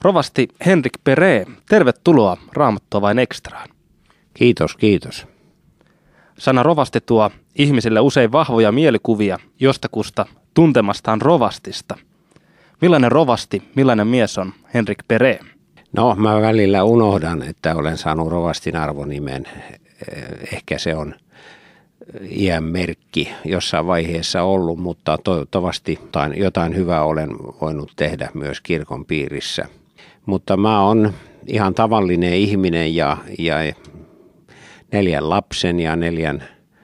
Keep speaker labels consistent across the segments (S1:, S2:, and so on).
S1: Rovasti Henrik Peree, tervetuloa Raamattua vain ekstraan.
S2: Kiitos, kiitos.
S1: Sana rovasti tuo ihmisille usein vahvoja mielikuvia jostakusta tuntemastaan rovastista. Millainen rovasti, millainen mies on Henrik Peree?
S2: No, mä välillä unohdan, että olen saanut rovastin arvonimen. Ehkä se on iän merkki jossain vaiheessa ollut, mutta toivottavasti jotain hyvää olen voinut tehdä myös kirkon piirissä. Mutta mä oon ihan tavallinen ihminen ja 4 lapsen ja 4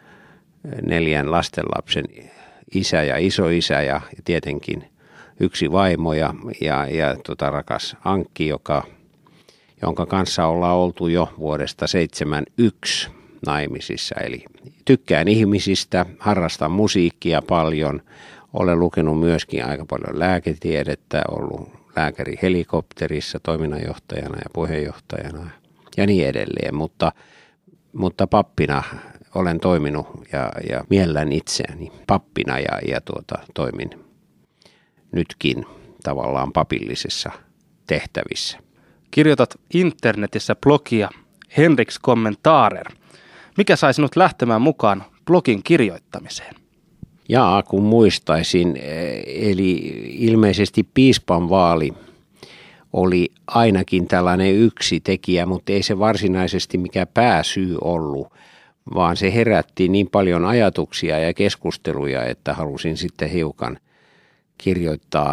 S2: lastenlapsen isä ja isoisä ja tietenkin 1 vaimo ja rakas Ankki, jonka kanssa ollaan oltu jo vuodesta 1971 naimisissa. Eli tykkään ihmisistä, harrastan musiikkia paljon, olen lukenut myöskin aika paljon lääketiedettä, ollut lääkäri helikopterissa toiminnanjohtajana ja puheenjohtajana ja niin edelleen, mutta pappina olen toiminut ja miellän itseäni pappina ja toimin nytkin tavallaan papillisessa tehtävissä.
S1: Kirjoitat internetissä blogia Henriks Kommentarer. Mikä sai sinut lähtemään mukaan blogin kirjoittamiseen?
S2: Kun muistaisin, eli ilmeisesti piispan vaali oli ainakin tällainen yksi tekijä, mutta ei se varsinaisesti mikä pääsyy ollut, vaan se herätti niin paljon ajatuksia ja keskusteluja, että halusin sitten hiukan kirjoittaa,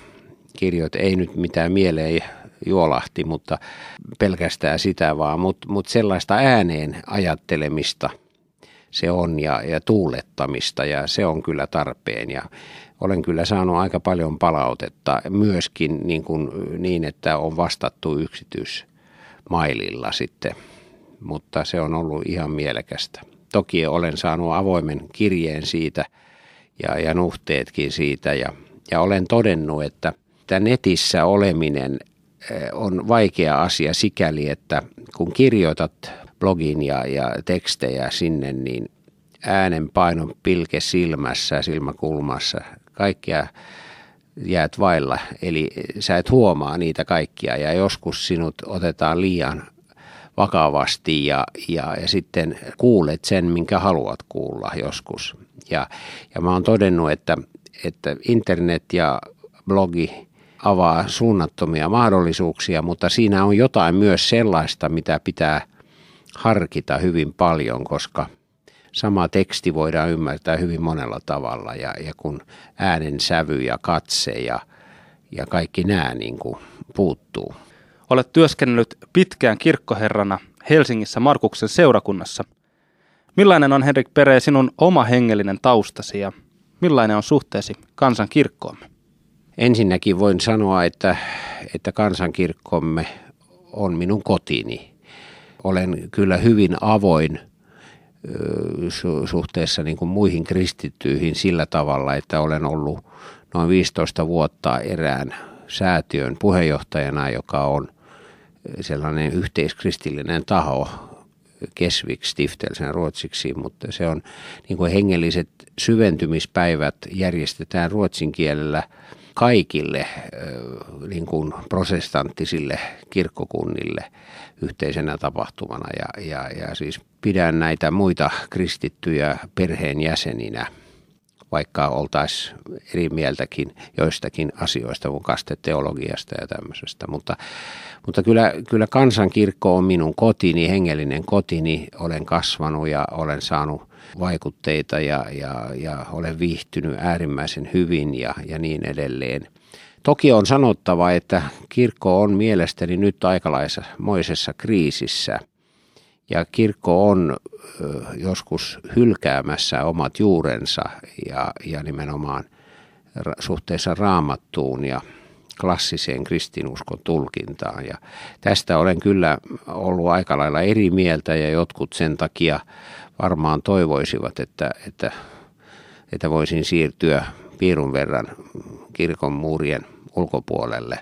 S2: ei nyt mitään mieleen juolahti, mutta pelkästään sitä vaan, mutta sellaista ääneen ajattelemista se on ja tuulettamista ja se on kyllä tarpeen ja olen kyllä saanut aika paljon palautetta myöskin niin että on vastattu yksityismaililla sitten, mutta se on ollut ihan mielekästä. Toki olen saanut avoimen kirjeen siitä ja nuhteetkin siitä ja olen todennut, että netissä oleminen on vaikea asia sikäli, että kun kirjoitat blogin ja tekstejä sinne, niin äänenpainon pilke silmässä, silmäkulmassa, kaikkia jäät vailla. Eli sä et huomaa niitä kaikkia ja joskus sinut otetaan liian vakavasti ja sitten kuulet sen, minkä haluat kuulla joskus. Ja mä oon todennut, että internet ja blogi avaa suunnattomia mahdollisuuksia, mutta siinä on jotain myös sellaista, mitä pitää harkita hyvin paljon, koska sama teksti voidaan ymmärtää hyvin monella tavalla ja kun äänen sävy ja katse ja kaikki nämä niin kuin puuttuu.
S1: Olet työskennellyt pitkään kirkkoherrana Helsingissä Markuksen seurakunnassa. Millainen on, Henrik Peree, sinun oma hengellinen taustasi ja millainen on suhteesi kansankirkkoomme?
S2: Ensinnäkin voin sanoa, että kansankirkkomme on minun kotini. Olen kyllä hyvin avoin suhteessa niin kuin muihin kristittyihin sillä tavalla, että olen ollut noin 15 vuotta erään säätiön puheenjohtajana, joka on sellainen yhteiskristillinen taho, Kesvik-stiftelsen ruotsiksi, mutta se on niin kuin hengelliset syventymispäivät järjestetään ruotsin kielellä kaikille niin kuin protestanttisille kirkkokunnille yhteisenä tapahtumana ja siis pidän näitä muita kristittyjä perheenjäseninä, vaikka oltaisiin eri mieltäkin joistakin asioista kuin kasteteologiasta ja tämmöisestä, mutta kyllä kansankirkko on minun kotini, hengellinen kotini, olen kasvanut ja olen saanut vaikutteita ja olen viihtynyt äärimmäisen hyvin ja niin edelleen. Toki on sanottava, että kirkko on mielestäni nyt aikalaisessa kriisissä ja kirkko on joskus hylkäämässä omat juurensa ja nimenomaan suhteessa Raamattuun ja klassiseen kristinuskon tulkintaan. Ja tästä olen kyllä ollut aika lailla eri mieltä ja jotkut sen takia varmaan toivoisivat, että voisin siirtyä piirun verran kirkon muurien ulkopuolelle,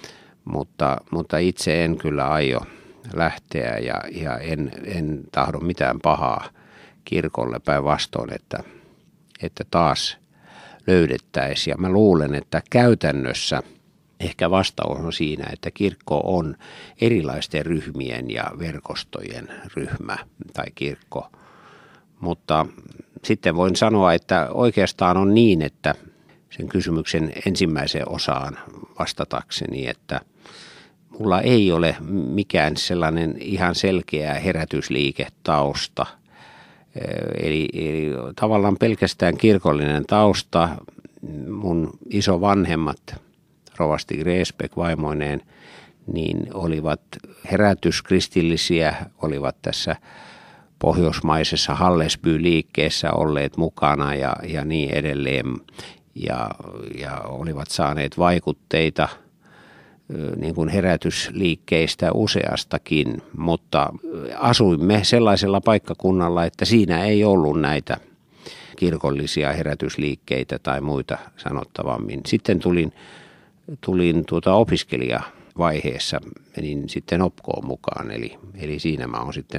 S2: mutta itse en kyllä aio lähteä ja en tahdo mitään pahaa kirkolle, päinvastoin, että taas löydettäisiin. Ja mä luulen, että käytännössä ehkä vastaus on siinä, että kirkko on erilaisten ryhmien ja verkostojen ryhmä tai kirkko. Mutta sitten voin sanoa, että oikeastaan on niin, että sen kysymyksen ensimmäiseen osaan vastatakseni, että mulla ei ole mikään sellainen ihan selkeä herätysliiketausta. Eli tavallaan pelkästään kirkollinen tausta. Mun isovanhemmat, rovasti Gräsbeck vaimoineen, niin olivat herätyskristillisiä, olivat tässä pohjoismaisessa Hallesby-liikkeessä olleet mukana ja niin edelleen. Ja olivat saaneet vaikutteita niin kuin herätysliikkeistä useastakin, mutta asuimme sellaisella paikkakunnalla, että siinä ei ollut näitä kirkollisia herätysliikkeitä tai muita sanottavammin. Sitten tulin opiskelijavaiheessa, menin sitten Opkoon mukaan, eli siinä mä oon sitten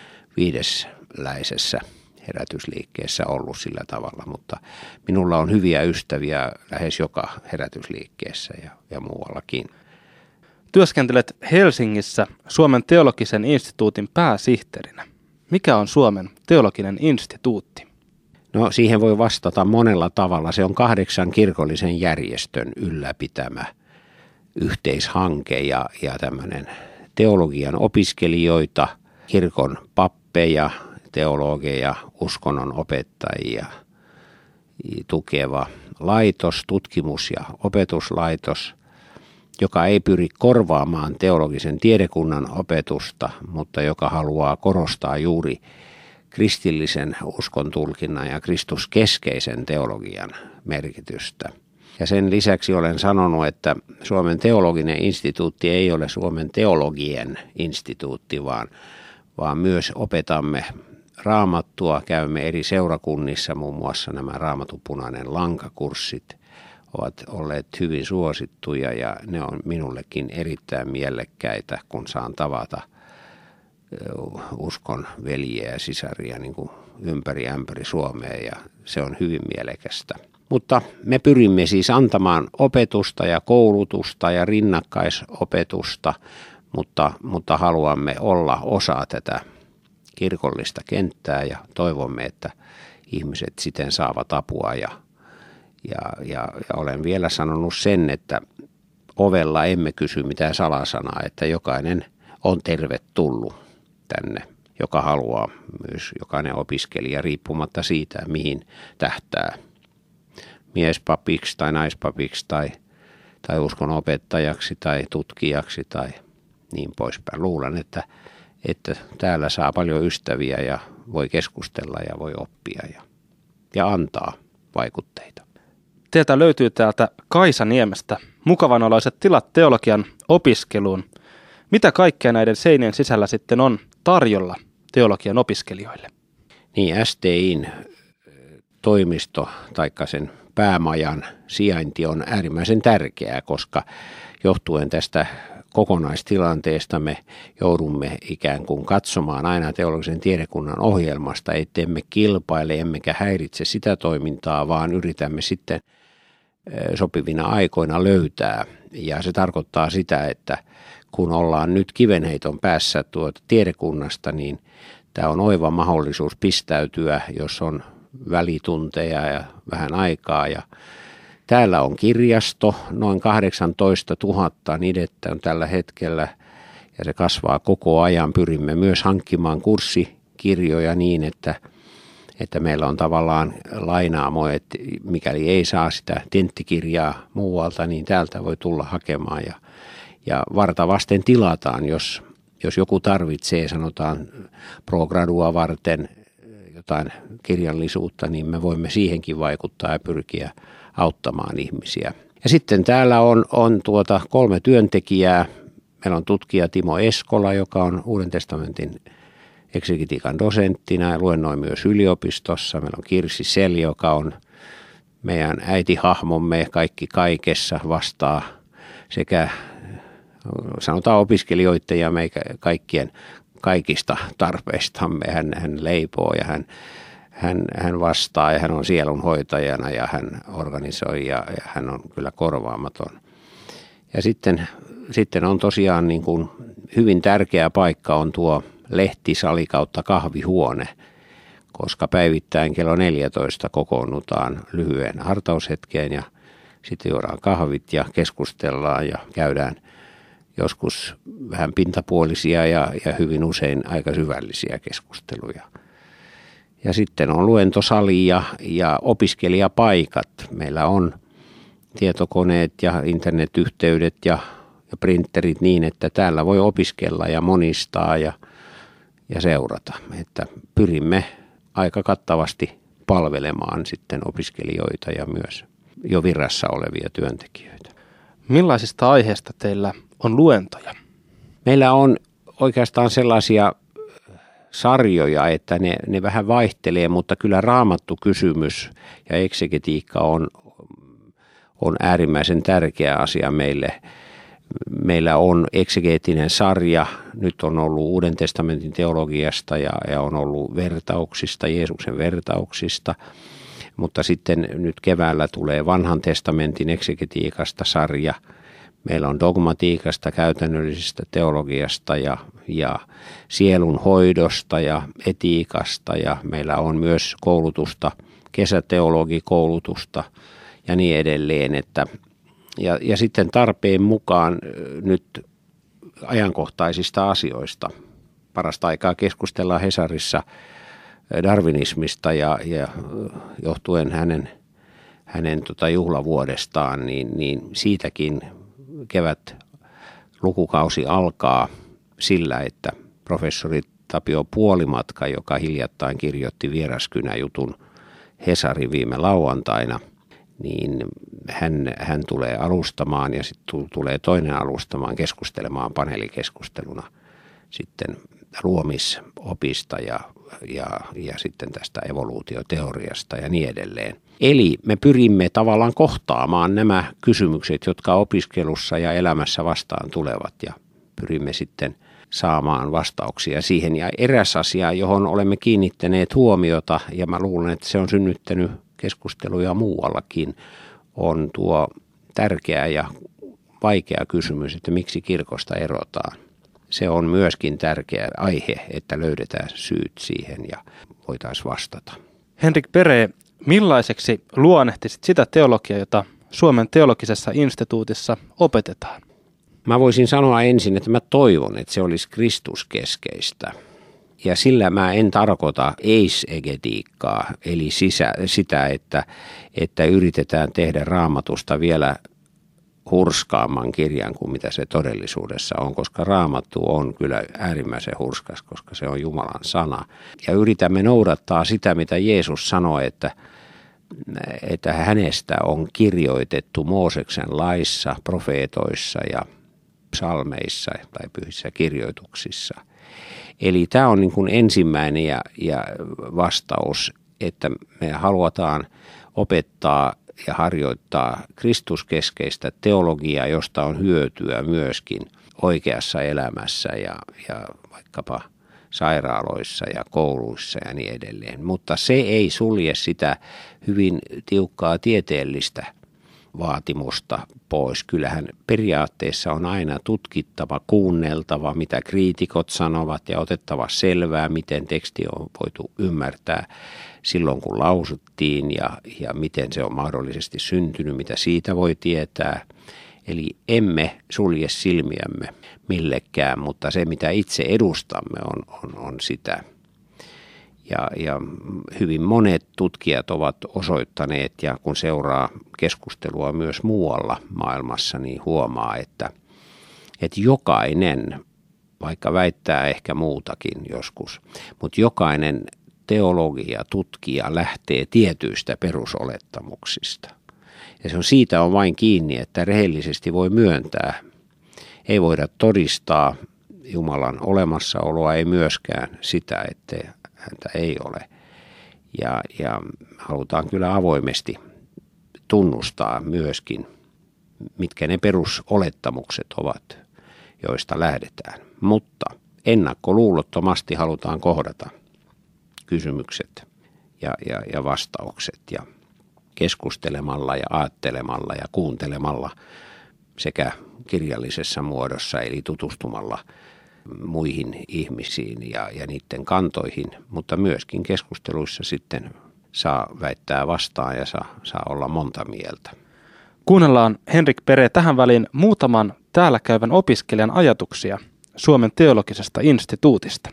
S2: 5. herätysliikkeessä ollut sillä tavalla, mutta minulla on hyviä ystäviä lähes joka herätysliikkeessä ja muuallakin.
S1: Työskentelet Helsingissä Suomen teologisen instituutin pääsihteerinä. Mikä on Suomen teologinen instituutti?
S2: No siihen voi vastata monella tavalla. Se on 8 kirkollisen järjestön ylläpitämä yhteishanke ja tämmöinen teologian opiskelijoita, kirkon pappeja, teologeja, uskonnon opettajia tukeva laitos, tutkimus- ja opetuslaitos, joka ei pyri korvaamaan teologisen tiedekunnan opetusta, mutta joka haluaa korostaa juuri kristillisen uskontulkinnan ja kristuskeskeisen teologian merkitystä. Ja sen lisäksi olen sanonut, että Suomen teologinen instituutti ei ole Suomen teologien instituutti, vaan myös opetamme raamattua, käymme eri seurakunnissa, muun muassa nämä Raamatun punainen lankakurssit ovat olleet hyvin suosittuja ja ne on minullekin erittäin mielekkäitä, kun saan tavata uskon veljiä ja sisaria niin kuin ympäri Suomea ja se on hyvin mielekästä. Mutta me pyrimme siis antamaan opetusta ja koulutusta ja rinnakkaisopetusta, mutta haluamme olla osa tätä kirkollista kenttää ja toivomme, että ihmiset siten saavat apua ja olen vielä sanonut sen, että ovella emme kysy mitään salasanaa, että jokainen on tervetullut tänne, joka haluaa, myös jokainen opiskelija riippumatta siitä, mihin tähtää, miespapiksi tai naispapiksi tai uskonopettajaksi tai tutkijaksi tai niin poispäin. Luulen, että täällä saa paljon ystäviä ja voi keskustella ja voi oppia ja antaa vaikutteita.
S1: Teiltä löytyy täältä Kaisaniemestä mukavanoloiset tilat teologian opiskeluun. Mitä kaikkea näiden seinien sisällä sitten on tarjolla teologian opiskelijoille?
S2: Niin, STI:n toimisto taikka sen päämajan sijainti on äärimmäisen tärkeää, koska johtuen tästä kokonaistilanteesta me joudumme ikään kuin katsomaan aina teologisen tiedekunnan ohjelmasta, ettemme kilpaile emmekä häiritse sitä toimintaa, vaan yritämme sitten sopivina aikoina löytää. Ja se tarkoittaa sitä, että kun ollaan nyt kivenheiton päässä tiedekunnasta, niin tämä on oiva mahdollisuus pistäytyä, jos on välitunteja ja vähän aikaa. Ja täällä on kirjasto, noin 18 000 nidettä on tällä hetkellä ja se kasvaa koko ajan. Pyrimme myös hankkimaan kurssikirjoja niin, että meillä on tavallaan lainaamo, että mikäli ei saa sitä tenttikirjaa muualta, niin täältä voi tulla hakemaan ja varta vasten tilataan, jos joku tarvitsee, sanotaan pro gradua varten jotain kirjallisuutta, niin me voimme siihenkin vaikuttaa ja pyrkiä auttamaan ihmisiä. Ja sitten täällä on 3 työntekijää. Meillä on tutkija Timo Eskola, joka on Uuden testamentin eksegetiikan dosenttina ja luennoi myös yliopistossa. Meillä on Kirsi Sel, joka on meidän äitihahmomme kaikki kaikessa, vastaa sekä sanotaan opiskelijoiden ja meikä kaikkien kaikista tarpeistamme. Hän leipoo ja hän vastaa ja hän on sielunhoitajana ja hän organisoi ja hän on kyllä korvaamaton. Ja sitten on tosiaan niin kuin hyvin tärkeä paikka on tuo lehtisali kautta kahvihuone, koska päivittäin kello 14 kokoonnutaan lyhyen hartaushetkeen ja sitten juodaan kahvit ja keskustellaan ja käydään joskus vähän pintapuolisia ja hyvin usein aika syvällisiä keskusteluja. Ja sitten on luentosali ja opiskelijapaikat. Meillä on tietokoneet ja internetyhteydet ja printerit niin, että täällä voi opiskella ja monistaa ja seurata. Että pyrimme aika kattavasti palvelemaan sitten opiskelijoita ja myös jo virassa olevia työntekijöitä.
S1: Millaisista aiheista teillä on luentoja?
S2: Meillä on oikeastaan sellaisia sarjoja, että ne vähän vaihtelee, mutta kyllä raamattu kysymys ja eksegetiikka on äärimmäisen tärkeä asia meille. Meillä on eksegeettinen sarja, nyt on ollut Uuden testamentin teologiasta ja on ollut vertauksista, Jeesuksen vertauksista, mutta sitten nyt keväällä tulee Vanhan testamentin eksegetiikasta sarja. Meillä on dogmatiikasta, käytännöllisestä teologiasta ja sielun hoidosta ja etiikasta ja meillä on myös koulutusta, kesäteologikoulutusta ja niin edelleen. Ja sitten tarpeen mukaan nyt ajankohtaisista asioista. Parasta aikaa keskustellaan Hesarissa darwinismista ja johtuen hänen juhlavuodestaan, niin siitäkin kevät lukukausi alkaa sillä, että professori Tapio Puolimatka, joka hiljattain kirjoitti Vieraskynä-jutun Hesarin viime lauantaina, niin hän tulee alustamaan ja sitten tulee toinen alustamaan keskustelemaan paneelikeskusteluna sitten luomisopista ja sitten tästä evoluutioteoriasta ja niin edelleen. Eli me pyrimme tavallaan kohtaamaan nämä kysymykset, jotka opiskelussa ja elämässä vastaan tulevat ja pyrimme sitten saamaan vastauksia siihen. Ja eräs asia, johon olemme kiinnittäneet huomiota ja mä luulen, että se on synnyttänyt keskusteluja muuallakin, on tuo tärkeä ja vaikea kysymys, että miksi kirkosta erotaan. Se on myöskin tärkeä aihe, että löydetään syyt siihen ja voitaisiin vastata.
S1: Henrik Peree, millaiseksi luonnehtisit sitä teologiaa, jota Suomen teologisessa instituutissa opetetaan?
S2: Mä voisin sanoa ensin, että mä toivon, että se olisi Kristuskeskeistä. Ja sillä mä en tarkoita eisegetiikkaa, eli sitä, että yritetään tehdä Raamatusta vielä hurskaamman kirjan kuin mitä se todellisuudessa on, koska Raamattu on kyllä äärimmäisen hurskas, koska se on Jumalan sana. Ja yritämme noudattaa sitä, mitä Jeesus sanoi, että hänestä on kirjoitettu Mooseksen laissa, profeetoissa ja psalmeissa tai pyhissä kirjoituksissa. Eli tämä on niin kuin ensimmäinen ja vastaus, että me halutaan opettaa ja harjoittaa kristuskeskeistä teologiaa, josta on hyötyä myöskin oikeassa elämässä ja vaikkapa sairaaloissa ja kouluissa ja niin edelleen. Mutta se ei sulje sitä hyvin tiukkaa tieteellistä vaatimusta pois. Kyllähän periaatteessa on aina tutkittava, kuunneltava, mitä kriitikot sanovat ja otettava selvää, miten teksti on voitu ymmärtää silloin, kun lausuttiin ja miten se on mahdollisesti syntynyt, mitä siitä voi tietää. Eli emme sulje silmiämme millekään, mutta se, mitä itse edustamme, on sitä. Ja hyvin monet tutkijat ovat osoittaneet, ja kun seuraa keskustelua myös muualla maailmassa, niin huomaa, että jokainen, vaikka väittää ehkä muutakin joskus, mutta jokainen teologia, tutkija lähtee tietyistä perusolettamuksista. Ja se on siitä on vain kiinni, että rehellisesti voi myöntää. Ei voida todistaa Jumalan olemassaoloa, ei myöskään sitä, että häntä ei ole. Ja halutaan kyllä avoimesti tunnustaa myöskin, mitkä ne perusolettamukset ovat, joista lähdetään. Mutta ennakkoluulottomasti halutaan kohdata kysymykset ja vastaukset ja keskustelemalla ja ajattelemalla ja kuuntelemalla sekä kirjallisessa muodossa, eli tutustumalla muihin ihmisiin ja niiden kantoihin, mutta myöskin keskusteluissa sitten saa väittää vastaan ja saa olla monta mieltä.
S1: Kuunnellaan Henrik Pere tähän väliin muutaman täällä käyvän opiskelijan ajatuksia Suomen teologisesta instituutista.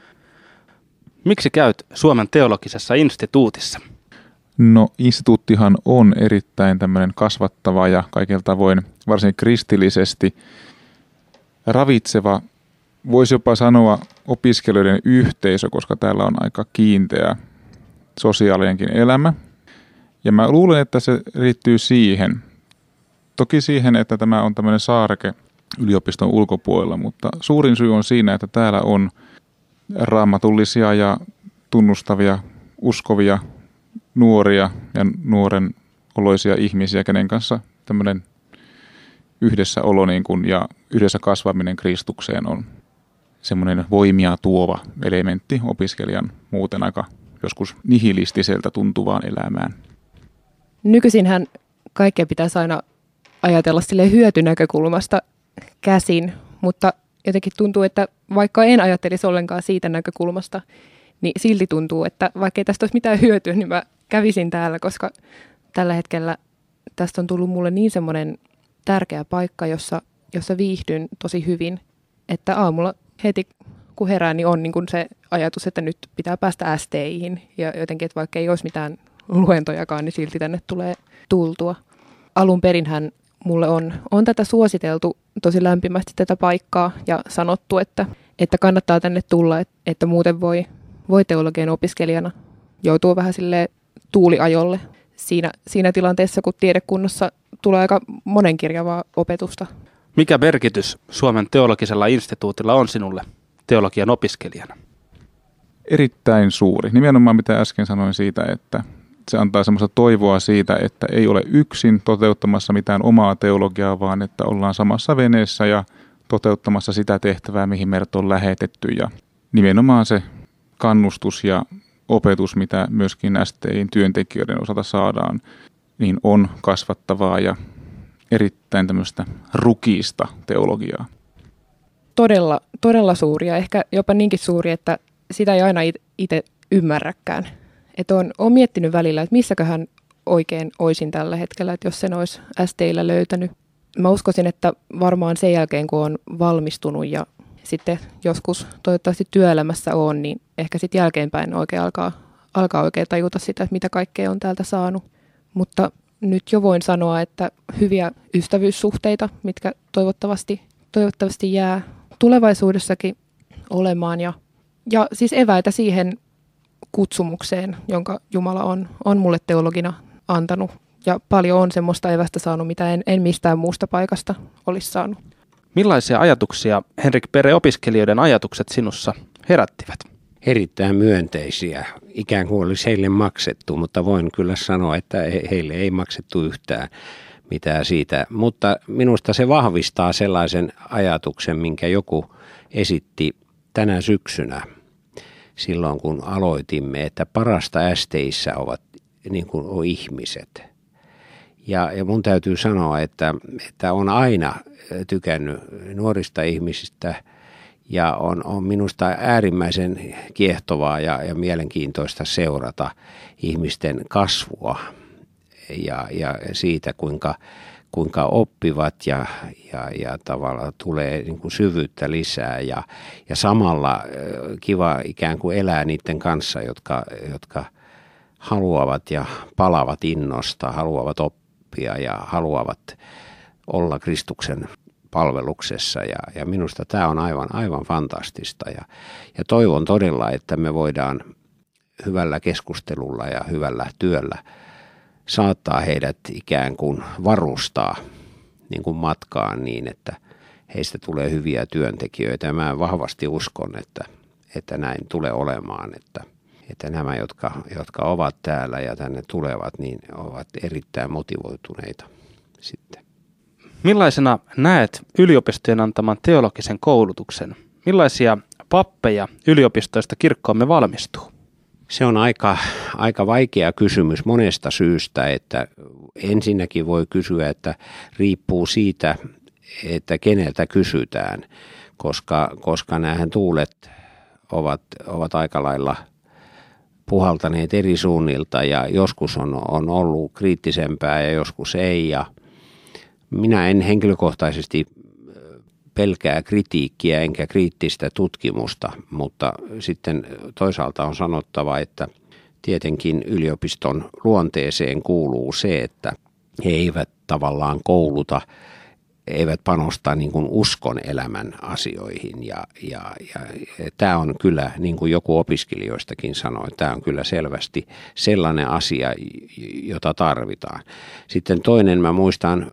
S1: Miksi käyt Suomen teologisessa instituutissa?
S3: No, instituuttihan on erittäin tämmöinen kasvattava ja kaikilla tavoin varsin kristillisesti ravitseva, voisi jopa sanoa opiskelijoiden yhteisö, koska täällä on aika kiinteä sosiaalinenkin elämä. Ja mä luulen, että se liittyy siihen. Toki siihen, että tämä on tämmöinen saareke yliopiston ulkopuolella, mutta suurin syy on siinä, että täällä on raamatullisia ja tunnustavia, uskovia, nuoria ja nuoren oloisia ihmisiä, kenen kanssa tämmöinen yhdessäolo ja yhdessä kasvaminen Kristukseen on semmoinen voimia tuova elementti opiskelijan muuten aika joskus nihilistiseltä tuntuvaan elämään.
S4: Nykyisinhän kaikkea pitäisi aina ajatella sille hyötynäkökulmasta käsin, mutta jotenkin tuntuu, että vaikka en ajattelisi ollenkaan siitä näkökulmasta, niin silti tuntuu, että vaikka ei tästä olisi mitään hyötyä, niin mä kävisin täällä, koska tällä hetkellä tästä on tullut mulle niin semmoinen tärkeä paikka, jossa viihdyn tosi hyvin, että aamulla heti kun herään, niin on niin kuin se ajatus, että nyt pitää päästä STI:hin ja jotenkin, että vaikka ei olisi mitään luentojakaan, niin silti tänne tulee tultua. Alun perinhän mulle on tätä suositeltu tosi lämpimästi tätä paikkaa ja sanottu, että kannattaa tänne tulla, että muuten voi teologian opiskelijana joutua vähän silleen tuuliajolle siinä tilanteessa, kun tiedekunnassa tulee aika monenkirjavaa opetusta.
S1: Mikä merkitys Suomen teologisella instituutilla on sinulle teologian opiskelijana?
S3: Erittäin suuri. Nimenomaan mitä äsken sanoin siitä, että se antaa semmoista toivoa siitä, että ei ole yksin toteuttamassa mitään omaa teologiaa, vaan että ollaan samassa veneessä ja toteuttamassa sitä tehtävää, mihin meidät on lähetetty. Ja nimenomaan se kannustus ja opetus, mitä myöskin STI:n työntekijöiden osalta saadaan, niin on kasvattavaa ja erittäin tämmöistä rukiista teologiaa.
S4: Todella, todella suuri ja ehkä jopa niinkin suuri, että sitä ei aina itse ymmärräkään. Että olen miettinyt välillä, että missäköhän oikein olisin tällä hetkellä, että jos sen olisi STI:llä löytänyt. Mä uskoisin, että varmaan sen jälkeen, kun on valmistunut ja sitten joskus toivottavasti työelämässä on, niin ehkä sitten jälkeenpäin oikein alkaa oikein tajuta sitä, että mitä kaikkea on täältä saanut. Mutta nyt jo voin sanoa, että hyviä ystävyyssuhteita, mitkä toivottavasti jää tulevaisuudessakin olemaan. Ja siis eväitä siihen kutsumukseen, jonka Jumala on mulle teologina antanut. Ja paljon on semmoista evästä saanut, mitä en mistään muusta paikasta olisi saanut.
S1: Millaisia ajatuksia, Henrik Pere, opiskelijoiden ajatukset sinussa herättivät?
S2: Erittäin myönteisiä, ikään kuin olisi heille maksettu, mutta voin kyllä sanoa, että heille ei maksettu yhtään mitään siitä. Mutta minusta se vahvistaa sellaisen ajatuksen, minkä joku esitti tänä syksynä silloin, kun aloitimme, että parasta STI:ssä ovat niin kuin on ihmiset. Ja mun täytyy sanoa, että on aina tykännyt nuorista ihmisistä ja on minusta äärimmäisen kiehtovaa ja mielenkiintoista seurata ihmisten kasvua ja siitä, kuinka oppivat ja tavallaan tulee niin kuin syvyyttä lisää ja samalla kiva ikään kuin elää niiden kanssa, jotka haluavat ja palavat innosta, haluavat oppia ja haluavat olla Kristuksen palveluksessa ja minusta tämä on aivan fantastista ja toivon todella, että me voidaan hyvällä keskustelulla ja hyvällä työllä saattaa heidät ikään kuin varustaa niin kuin matkaan niin, että heistä tulee hyviä työntekijöitä ja mä vahvasti uskon, että näin tulee olemaan, että nämä, jotka ovat täällä ja tänne tulevat, niin ovat erittäin motivoituneita sitten.
S1: Millaisena näet yliopistojen antaman teologisen koulutuksen? Millaisia pappeja yliopistoista kirkkoomme valmistuu?
S2: Se on aika vaikea kysymys monesta syystä, että ensinnäkin voi kysyä, että riippuu siitä, että keneltä kysytään, koska näähän tuulet ovat aika lailla puhaltaneet eri suunnilta ja joskus on ollut kriittisempää ja joskus ei. Ja minä en henkilökohtaisesti pelkää kritiikkiä enkä kriittistä tutkimusta, mutta sitten toisaalta on sanottava, että tietenkin yliopiston luonteeseen kuuluu se, että he eivät tavallaan kouluta, eivät panosta niin kuin uskon elämän asioihin ja tämä on kyllä, niin kuin joku opiskelijoistakin sanoi, tämä on kyllä selvästi sellainen asia, jota tarvitaan. Sitten toinen, mä muistan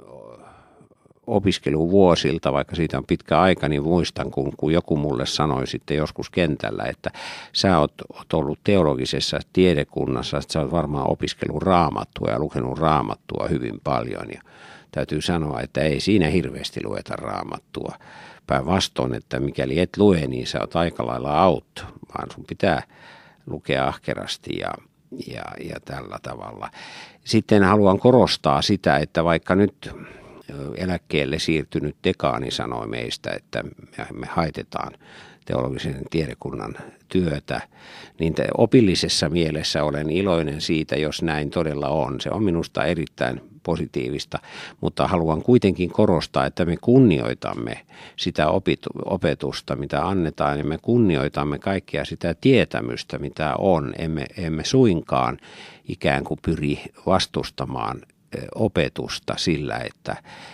S2: opiskeluvuosilta, vaikka siitä on pitkä aika, niin muistan, kun joku mulle sanoi sitten joskus kentällä, että sä oot ollut teologisessa tiedekunnassa, että sä oot varmaan opiskellut raamattua ja lukenut raamattua hyvin paljon ja täytyy sanoa, että ei siinä hirveästi lueta raamattua. Päinvastoin, että mikäli et lue, niin sä oot aika lailla out, vaan sun pitää lukea ahkerasti ja tällä tavalla. Sitten haluan korostaa sitä, että vaikka nyt eläkkeelle siirtynyt dekaani sanoi meistä, että me haitetaan teologisen tiedekunnan työtä, niin opillisessa mielessä olen iloinen siitä, jos näin todella on. Se on minusta erittäin positiivista, mutta haluan kuitenkin korostaa, että me kunnioitamme sitä opetusta, mitä annetaan, ja me kunnioitamme kaikkea sitä tietämystä, mitä on. Emme suinkaan ikään kuin pyri vastustamaan opetusta sillä, että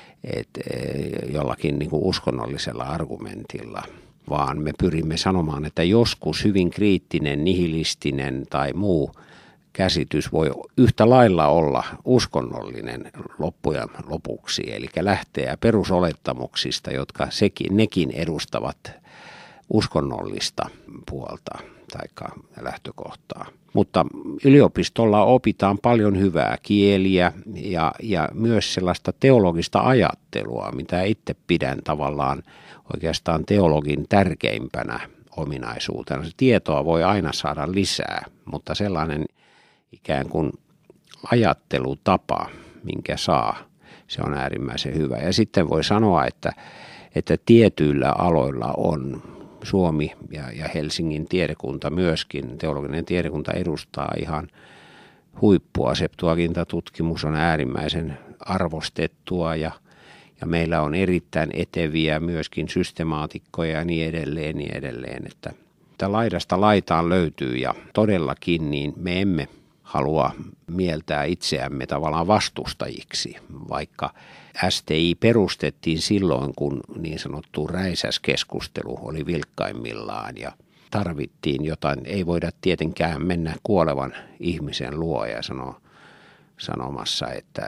S2: jollakin niin kuin uskonnollisella argumentilla, vaan me pyrimme sanomaan, että joskus hyvin kriittinen, nihilistinen tai muu käsitys voi yhtä lailla olla uskonnollinen loppujen lopuksi, eli lähteä perusolettamuksista, jotka nekin edustavat uskonnollista puolta tai lähtökohtaa. Mutta yliopistolla opitaan paljon hyvää kieliä ja myös sellaista teologista ajattelua, mitä itse pidän tavallaan oikeastaan teologin tärkeimpänä ominaisuutena. Se tietoa voi aina saada lisää, mutta sellainen ikään kuin ajattelutapa, minkä saa, se on äärimmäisen hyvä. Ja sitten voi sanoa, että tietyillä aloilla on Suomi ja Helsingin tiedekunta myöskin, teologinen tiedekunta edustaa ihan huippua. Septuaginta-tutkimus on äärimmäisen arvostettua ja meillä on erittäin eteviä myöskin systemaatikkoja ja niin edelleen, että laidasta laitaan löytyy ja todellakin niin me emme halua mieltää itseämme tavallaan vastustajiksi, vaikka STI perustettiin silloin, kun niin sanottu räisäskeskustelu oli vilkkaimmillaan ja tarvittiin jotain. Ei voida tietenkään mennä kuolevan ihmisen luo ja sanomassa,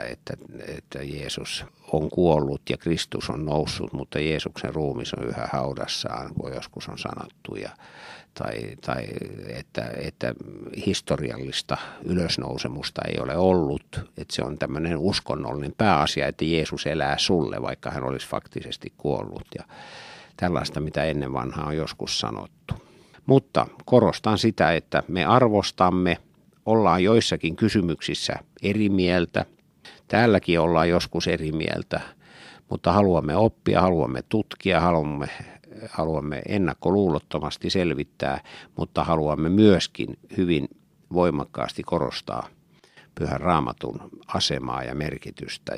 S2: että Jeesus on kuollut ja Kristus on noussut, mutta Jeesuksen ruumis on yhä haudassaan, kun joskus on sanottu. Tai että historiallista ylösnousemusta ei ole ollut, että se on tämmöinen uskonnollinen pääasia, että Jeesus elää sulle, vaikka hän olisi faktisesti kuollut ja tällaista, mitä ennen vanhaa on joskus sanottu. Mutta korostan sitä, että me arvostamme, ollaan joissakin kysymyksissä eri mieltä, täälläkin ollaan joskus eri mieltä, mutta haluamme oppia, haluamme tutkia, haluamme ennakkoluulottomasti selvittää, mutta haluamme myöskin hyvin voimakkaasti korostaa Pyhän Raamatun asemaa ja merkitystä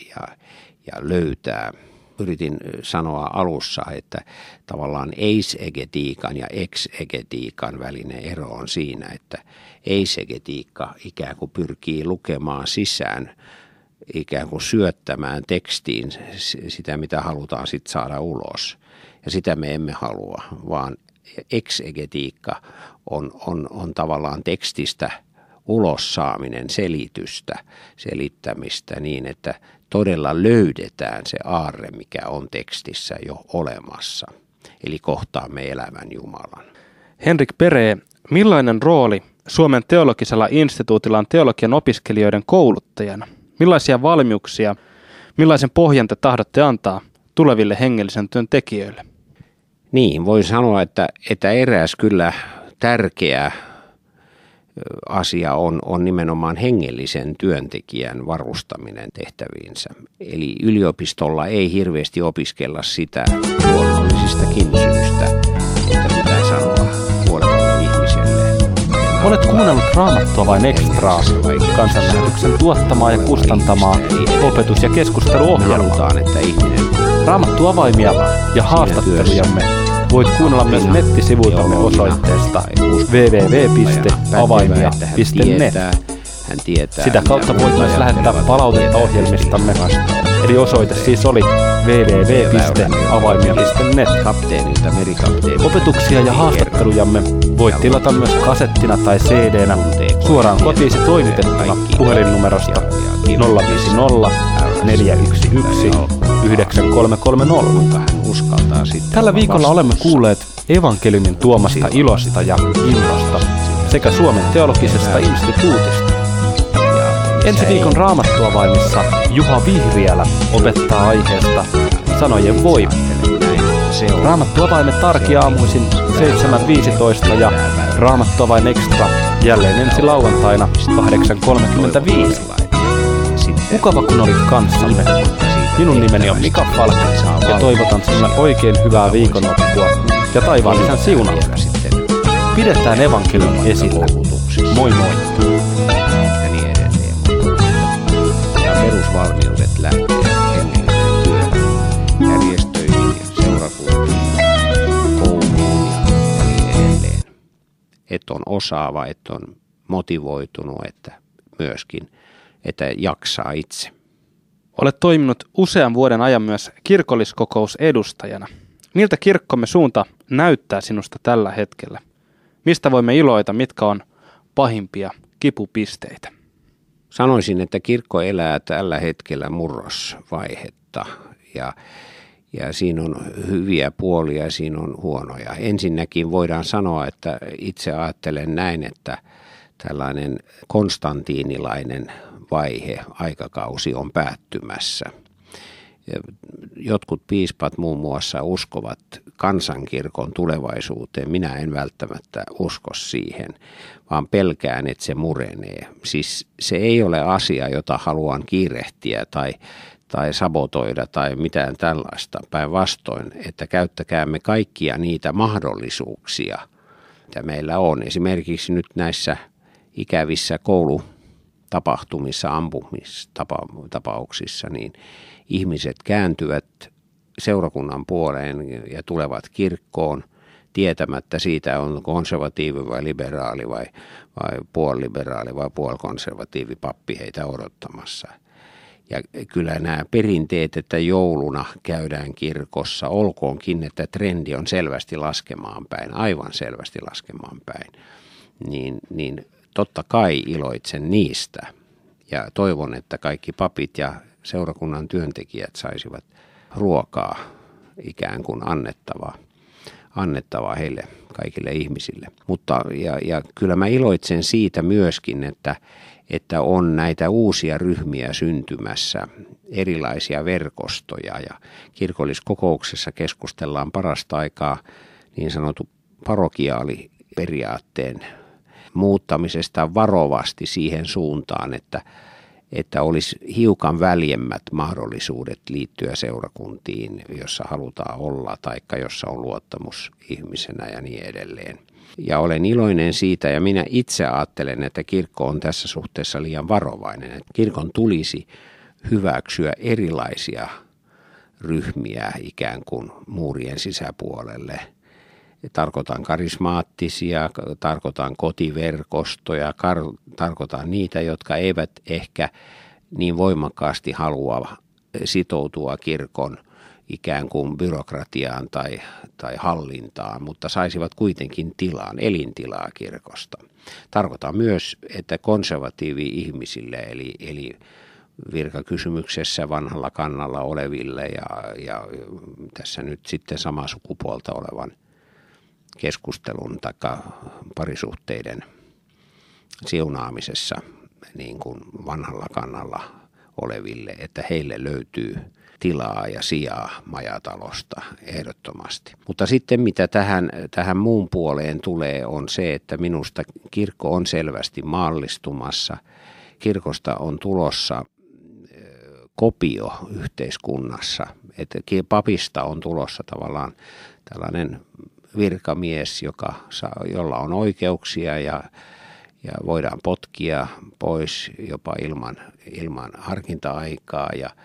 S2: ja löytää. Yritin sanoa alussa, että tavallaan eisegetiikan ja exegetiikan välinen ero on siinä, että eisegetiikka ikään kuin pyrkii lukemaan sisään, ikään kuin syöttämään tekstiin sitä, mitä halutaan sitten saada ulos. Ja sitä me emme halua, vaan exegetiikka on tavallaan tekstistä ulos saaminen, selittämistä niin, että todella löydetään se aarre, mikä on tekstissä jo olemassa. Eli kohtaamme elävän Jumalan.
S1: Henrik Peree, millainen rooli Suomen teologisella instituutilla on teologian opiskelijoiden kouluttajana? Millaisia valmiuksia, millaisen pohjan te tahdotte antaa tuleville hengellisen työn tekijöille?
S2: Niin, voi sanoa, että eräs kyllä tärkeä asia on nimenomaan hengellisen työntekijän varustaminen tehtäviinsä. Eli yliopistolla ei hirveästi opiskella sitä luonnollisestakin syystä, että pitää sanoa kuolevalle ihmiselle.
S1: Olet kuunnellut Raamattua vain ekstraa, Kansanlähetyksen tuottamaa ja kustantamaa opetus- ja keskusteluohjelmaa.
S2: Halutaan, että ihminen
S1: Raamattuavaimia ja haastattelujamme voit kuunnella myös nettisivuiltamme osoitteesta www.avaimia.net. Sitä kautta voit myös lähettää palautetta ohjelmistamme, eli osoite siis oli www.avaimia.net. Opetuksia ja haastattelujamme voit tilata myös kasettina tai CD-nä suoraan kotiisi toimitettuna puhelinnumerosta 050 411 9330. Tällä viikolla olemme kuulleet evankeliumin tuomasta ilosta ja innosta sekä Suomen teologisesta instituutista. Ensi viikon Raamattuavaimissa Juha Vihriälä opettaa aiheesta sanojen voima. Raamattuavaimet arkiaamuisin 7.15 ja Raamattuavain Extra jälleen ensi lauantaina 8.35. Mukava kun olit kanssamme. Minun nimeni on Mika Falk ja toivotan sinulle oikein hyvää viikonloppua ja taivaallisen siunausta. Pidetään evankeliumi esillä. Moi moi!
S2: Ja perusvalmiudet lähteä hengelliseen työhön, järjestöihin ja seurakuntiin, kouluun ja niin edelleen. Että on osaava, että on motivoitunut, että myöskin, että jaksaa itse.
S1: Olet toiminut usean vuoden ajan myös kirkolliskokousedustajana. Miltä kirkkomme suunta näyttää sinusta tällä hetkellä? Mistä voimme iloita, mitkä on pahimpia kipupisteitä?
S2: Sanoisin, että kirkko elää tällä hetkellä murrosvaihetta ja siinä on hyviä puolia ja siinä on huonoja. Ensinnäkin voidaan sanoa, että itse ajattelen näin, että tällainen konstantiinilainen vaihe, aikakausi on päättymässä. Jotkut piispat muun muassa uskovat kansankirkon tulevaisuuteen. Minä en välttämättä usko siihen, vaan pelkään, että se murenee. Siis se ei ole asia, jota haluan kiirehtiä tai sabotoida tai mitään tällaista. Päinvastoin, että käyttäkäämme kaikkia niitä mahdollisuuksia, mitä meillä on. Esimerkiksi nyt näissä ikävissä koulutapahtumissa, ampumistapauksissa, niin ihmiset kääntyvät seurakunnan puoleen ja tulevat kirkkoon tietämättä siitä, on konservatiivi vai liberaali vai puoliliberaali vai puolikonservatiivi pappi heitä odottamassa. Ja kyllä nämä perinteet, että jouluna käydään kirkossa, olkoonkin, että trendi on selvästi laskemaan päin, aivan selvästi laskemaan päin, niin totta kai iloitsen niistä ja toivon, että kaikki papit ja seurakunnan työntekijät saisivat ruokaa ikään kuin annettavaa heille kaikille ihmisille. Mutta ja kyllä mä iloitsen siitä myöskin, että on näitä uusia ryhmiä syntymässä, erilaisia verkostoja ja kirkolliskokouksessa keskustellaan parasta aikaa niin sanottu parokiaaliperiaatteen muuttamisesta varovasti siihen suuntaan, että olisi hiukan väljemmät mahdollisuudet liittyä seurakuntiin, jossa halutaan olla, taikka jossa on luottamus ihmisenä ja niin edelleen. Ja olen iloinen siitä, ja minä itse ajattelen, että kirkko on tässä suhteessa liian varovainen. Että kirkon tulisi hyväksyä erilaisia ryhmiä ikään kuin muurien sisäpuolelle. Tarkoitan karismaattisia, tarkoitan kotiverkostoja, tarkoitan niitä, jotka eivät ehkä niin voimakkaasti halua sitoutua kirkon ikään kuin byrokratiaan tai hallintaan, mutta saisivat kuitenkin elintilaa kirkosta. Tarkoitan myös, että konservatiivi-ihmisille, eli virkakysymyksessä vanhalla kannalla oleville ja tässä nyt sitten samaa sukupuolta olevan keskustelun tai parisuhteiden siunaamisessa niin kuin vanhalla kannalla oleville, että heille löytyy tilaa ja sijaa majatalosta ehdottomasti. Mutta sitten mitä tähän muun puoleen tulee on se, että minusta kirkko on selvästi maallistumassa. Kirkosta on tulossa kopio yhteiskunnassa, että papista on tulossa tavallaan tällainen virkamies, jolla on oikeuksia ja voidaan potkia pois jopa ilman harkinta-aikaa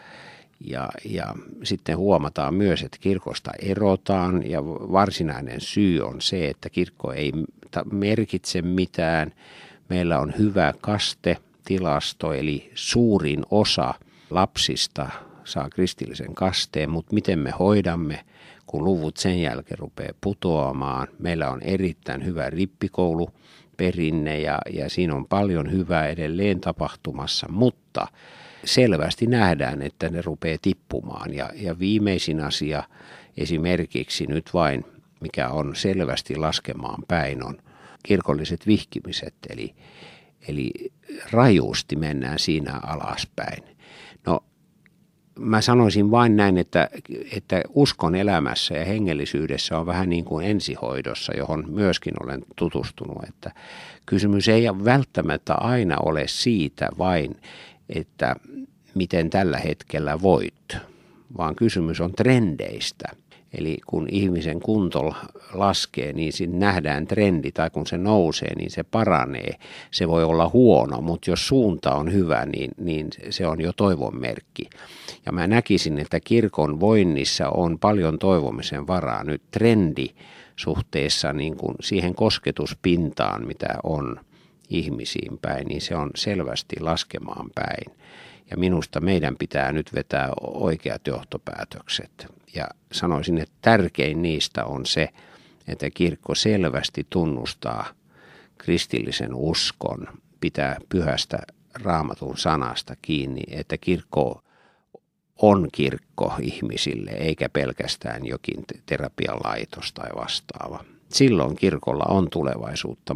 S2: ja sitten huomataan myös, että kirkosta erotaan ja varsinainen syy on se, että kirkko ei merkitse mitään. Meillä on hyvä kastetilasto, eli suurin osa lapsista saa kristillisen kasteen, mutta miten me hoidamme, kun luvut sen jälkeen rupeaa putoamaan. Meillä on erittäin hyvä rippikouluperinne ja siinä on paljon hyvää edelleen tapahtumassa, mutta selvästi nähdään, että ne rupeaa tippumaan. Ja viimeisin asia esimerkiksi nyt vain, mikä on selvästi laskemaan päin, on kirkolliset vihkimiset, eli rajusti mennään siinä alaspäin. No, mä sanoisin vain näin, että uskon elämässä ja hengellisyydessä on vähän niin kuin ensihoidossa, johon myöskin olen tutustunut, että kysymys ei välttämättä aina ole siitä vain, että miten tällä hetkellä voit, vaan kysymys on trendeistä. Eli kun ihmisen kunto laskee, niin siinä nähdään trendi, tai kun se nousee, niin se paranee. Se voi olla huono, mutta jos suunta on hyvä, niin se on jo toivon merkki. Ja mä näkisin, että kirkon voinnissa on paljon toivomisen varaa nyt trendi suhteessa niin kuin siihen kosketuspintaan, mitä on ihmisiin päin, niin se on selvästi laskemaan päin. Ja minusta meidän pitää nyt vetää oikeat johtopäätökset. Ja sanoisin, että tärkein niistä on se, että kirkko selvästi tunnustaa kristillisen uskon, pitää pyhästä Raamatun sanasta kiinni, että kirkko on kirkko ihmisille, eikä pelkästään jokin terapialaitos tai vastaava. Silloin kirkolla on tulevaisuutta,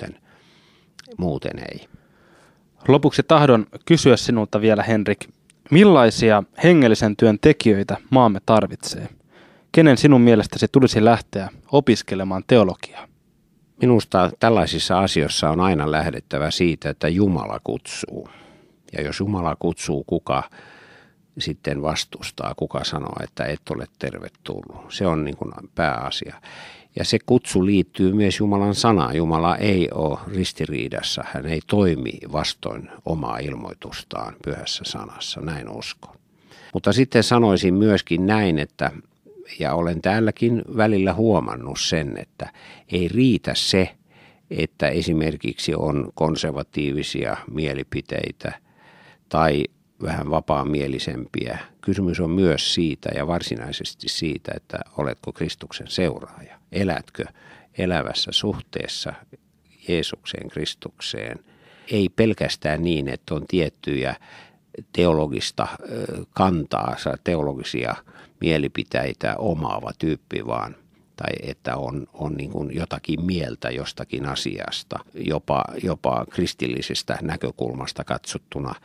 S2: muuten ei.
S1: Lopuksi tahdon kysyä sinulta vielä, Henrik, millaisia hengellisen työn tekijöitä maamme tarvitsee? Kenen sinun mielestäsi tulisi lähteä opiskelemaan teologiaa?
S2: Minusta tällaisissa asioissa on aina lähdettävä siitä, että Jumala kutsuu. Ja jos Jumala kutsuu, kuka sitten vastustaa, kuka sanoo, että et ole tervetullut. Se on niin kuin pääasia. Ja se kutsu liittyy myös Jumalan sanaan. Jumala ei ole ristiriidassa, hän ei toimi vastoin omaa ilmoitustaan pyhässä sanassa, näin uskon. Mutta sitten sanoisin myöskin näin, ja olen täälläkin välillä huomannut sen, että ei riitä se, että esimerkiksi on konservatiivisia mielipiteitä tai vähän vapaamielisempiä. Kysymys on myös siitä ja varsinaisesti siitä, että oletko Kristuksen seuraaja. Elätkö elävässä suhteessa Jeesukseen, Kristukseen. Ei pelkästään niin, että on tiettyjä teologista kantaa, teologisia mielipiteitä omaava tyyppi, tai että on niin kuin jotakin mieltä jostakin asiasta, jopa kristillisestä näkökulmasta katsottuna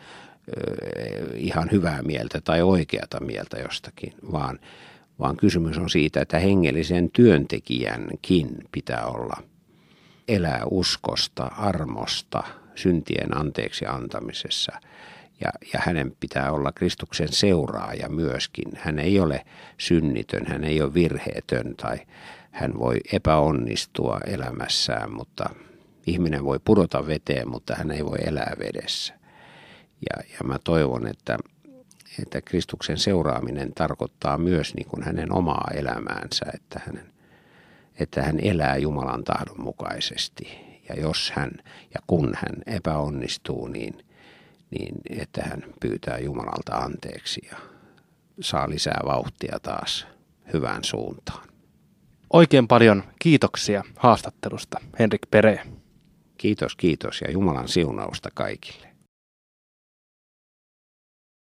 S2: ihan hyvää mieltä tai oikeata mieltä jostakin, vaan kysymys on siitä, että hengellisen työntekijänkin pitää elää uskosta, armosta, syntien anteeksi antamisessa. Ja hänen pitää olla Kristuksen seuraaja myöskin. Hän ei ole synnitön, hän ei ole virheetön tai hän voi epäonnistua elämässään, mutta ihminen voi pudota veteen, mutta hän ei voi elää vedessä. Ja mä toivon, että Kristuksen seuraaminen tarkoittaa myös niin kuin hänen omaa elämäänsä, että hän elää Jumalan tahdon mukaisesti. Ja jos hän ja kun hän epäonnistuu, niin että hän pyytää Jumalalta anteeksi ja saa lisää vauhtia taas hyvään suuntaan.
S1: Oikein paljon kiitoksia haastattelusta, Henrik Peree.
S2: Kiitos ja Jumalan siunausta kaikille.